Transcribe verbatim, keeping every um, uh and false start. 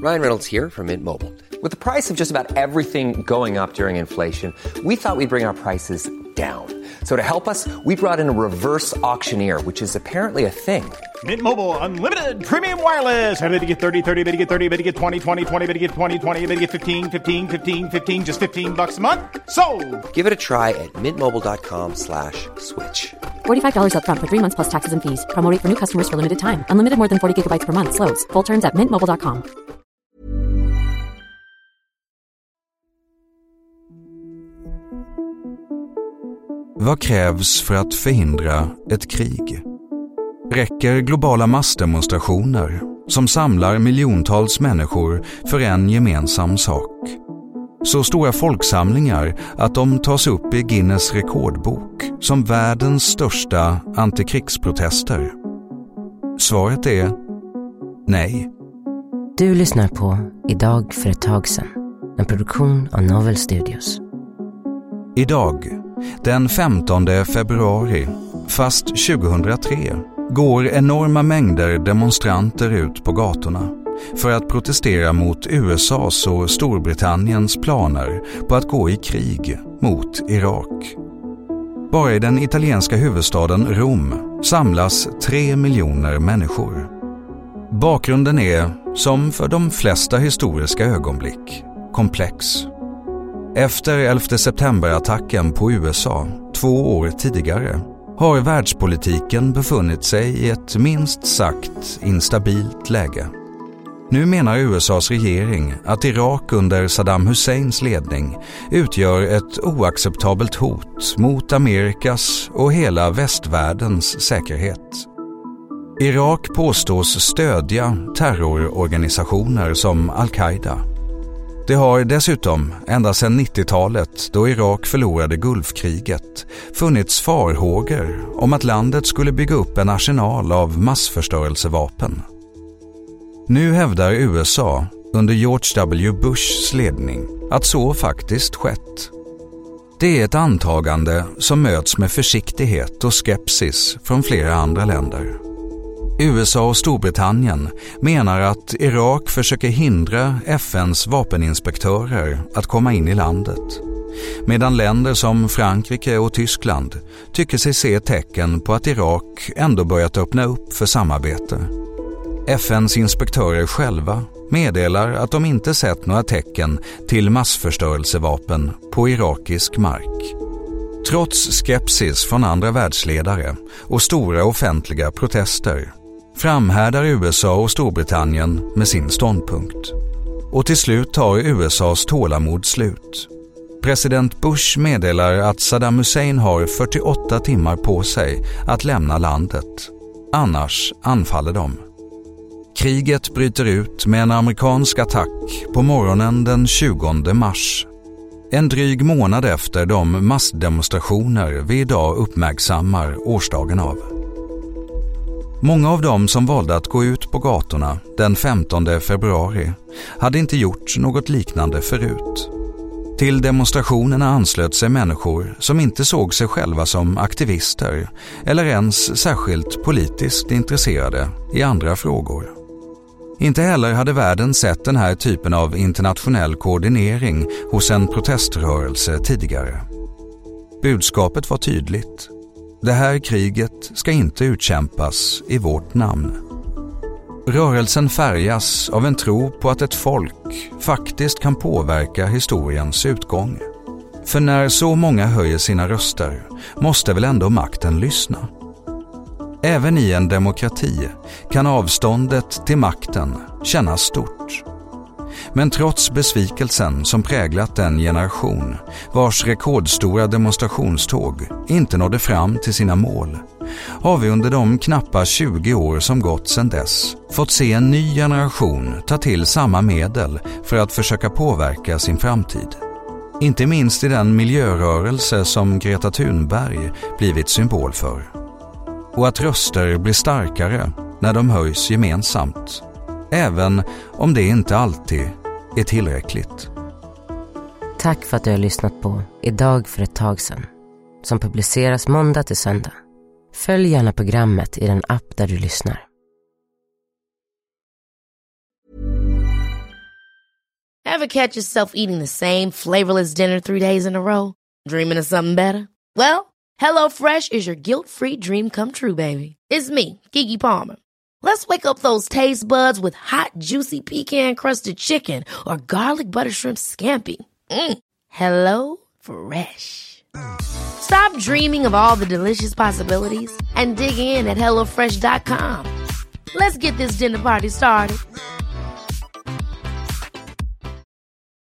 Ryan Reynolds here from Mint Mobile. With the price of just about everything going up during inflation, we thought we'd bring our prices down. So to help us, we brought in a reverse auctioneer, which is apparently a thing. Mint Mobile Unlimited Premium Wireless. How to get thirty, thirty, how to get thirty, how to get twenty, twenty, twenty, how to get twenty, twenty, how to get fifteen, fifteen, fifteen, fifteen, just fifteen bucks a month? Sold! Give it a try at mintmobile.com slash switch. forty-five dollars up front for three months plus taxes and fees. Promo rate for new customers for limited time. Unlimited more than forty gigabytes per month. Slows full terms at mint mobile dot com. Vad krävs för att förhindra ett krig? Räcker globala massdemonstrationer som samlar miljontals människor för en gemensam sak? Så stora folksamlingar att de tas upp i Guinness rekordbok som världens största antikrigsprotester? Svaret är nej. Du lyssnar på Idag för ett tag sedan, en produktion av Novel Studios. Idag, den femtonde februari, fast tjugohundratre, går enorma mängder demonstranter ut på gatorna för att protestera mot U S A:s och Storbritanniens planer på att gå i krig mot Irak. Bara i den italienska huvudstaden Rom samlas tre miljoner människor. Bakgrunden är, som för de flesta historiska ögonblick, komplex. Efter elfte september-attacken på U S A två år tidigare har världspolitiken befunnit sig i ett minst sagt instabilt läge. Nu menar U S A:s regering att Irak under Saddam Husseins ledning utgör ett oacceptabelt hot mot Amerikas och hela västvärldens säkerhet. Irak påstås stödja terrororganisationer som Al-Qaida. Det har dessutom, ända sedan nittiotalet då Irak förlorade Gulfkriget, funnits farhågor om att landet skulle bygga upp en arsenal av massförstörelsevapen. Nu hävdar U S A under George W. Bushs ledning att så faktiskt skett. Det är ett antagande som möts med försiktighet och skepsis från flera andra länder. U S A och Storbritannien menar att Irak försöker hindra F N:s vapeninspektörer att komma in i landet, medan länder som Frankrike och Tyskland tycker sig se tecken på att Irak ändå börjat öppna upp för samarbete. F N:s inspektörer själva meddelar att de inte sett några tecken till massförstörelsevapen på irakisk mark. Trots skepsis från andra världsledare och stora offentliga protester framhärdar U S A och Storbritannien med sin ståndpunkt. Och till slut tar U S A:s tålamod slut. President Bush meddelar att Saddam Hussein har fyrtioåtta timmar på sig att lämna landet. Annars anfaller de. Kriget bryter ut med en amerikansk attack på morgonen den tjugonde mars. En dryg månad efter de massdemonstrationer vi idag uppmärksammar årsdagen av. Många av dem som valde att gå ut på gatorna den femtonde februari hade inte gjort något liknande förut. Till demonstrationerna anslöt sig människor som inte såg sig själva som aktivister eller ens särskilt politiskt intresserade i andra frågor. Inte heller hade världen sett den här typen av internationell koordinering hos en proteströrelse tidigare. Budskapet var tydligt. Det här kriget ska inte utkämpas i vårt namn. Rörelsen färgas av en tro på att ett folk faktiskt kan påverka historiens utgång. För när så många höjer sina röster måste väl ändå makten lyssna. Även i en demokrati kan avståndet till makten kännas stort. Men trots besvikelsen som präglat en generation vars rekordstora demonstrationståg inte nådde fram till sina mål, har vi under de knappa tjugo år som gått sedan dess fått se en ny generation ta till samma medel för att försöka påverka sin framtid. Inte minst i den miljörörelse som Greta Thunberg blivit symbol för. Och att röster blir starkare när de höjs gemensamt, även om det inte alltid är tillräckligt. Tack för att du har lyssnat på Idag för ett tag sedan, som publiceras måndag till söndag. Följ gärna programmet i den app där du lyssnar. Ever catch yourself eating the same flavorless dinner three days in a row? Dreaming of something better? Well, HelloFresh is your guilt-free dream come true, baby. It's me, Keke Palmer. Let's wake up those taste buds with hot, juicy pecan-crusted chicken or garlic butter shrimp scampi. Mm. Hello Fresh. Stop dreaming of all the delicious possibilities and dig in at hello fresh dot com. Let's get this dinner party started.